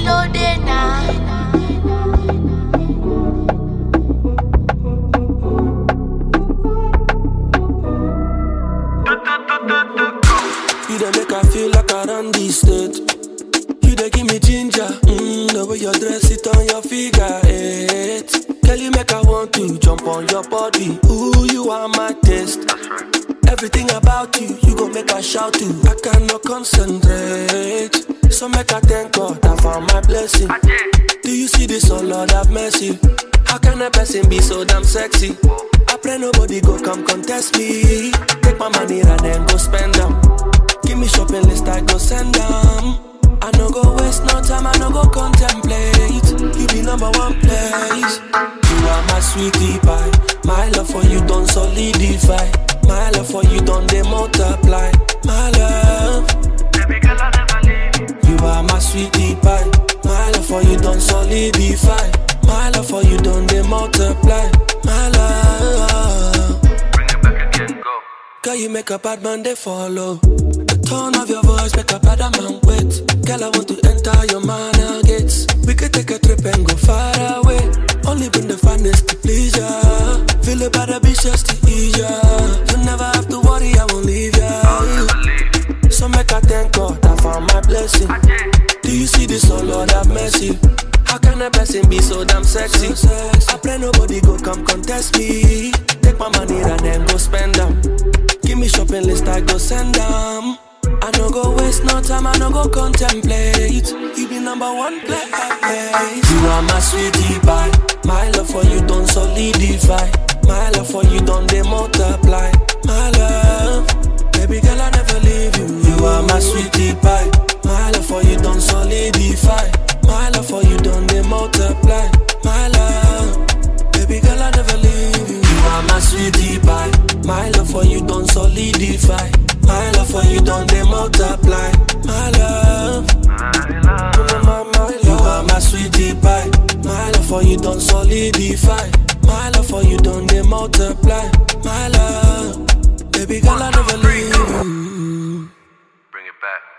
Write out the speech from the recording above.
loaded now. You dey make I feel like I run this state. You dey give me ginger, the way you dress it on your figure eight. Girl, you make I want to jump on your body. Ooh, you are my taste. Everything about you, you gon' make I shout to. I cannot concentrate. So make I thank God I found my blessing. Do you see this, oh Lord have mercy? How can a person be so damn sexy? I pray nobody go come contest me. Take my money and then go spend them. Give me shopping list, I go send them. I no go waste no time, I no go contemplate. You be number one place. You are my sweetie pie. My love for you don't solidify. My love for you don't they multiply. My love, baby girl, I never leave you. You are my sweetie pie. My love for you don't solidify. My love for you don't they multiply. My love, Bring it back again, go. girl, you make a bad man they follow. The tone of your voice make a bad man wait. Girl, I want to enter your manor gates. We could take a trip and go far away. Only bring the finest to please ya. Feel it by the beach just to ease ya. You never have to worry, I won't leave ya. I'll never leave you. So make I thank God I found my blessing. Do you see this, oh Lord have mercy? How can a person be so damn sexy? I pray nobody go come contest me. Take my money and then go spend them. Give me shopping list, I go send them. I no go waste no time, I no go contemplate. You be number one place. You are my sweetie pie. My love for you don't solidify. My love for you don't they multiply. My love, baby girl, I never leave you. You are my sweetie pie. My love for you don't solidify. My love for you don't they multiply. My love, baby girl, I never leave you. You are my sweetie pie. My love for you don't solidify. My love for you don't they multiply. My love, My love. you are my sweetie pie. My love for you don't solidify. My love for you don't they multiply. My love, baby girl, I never leave you. Bring it back.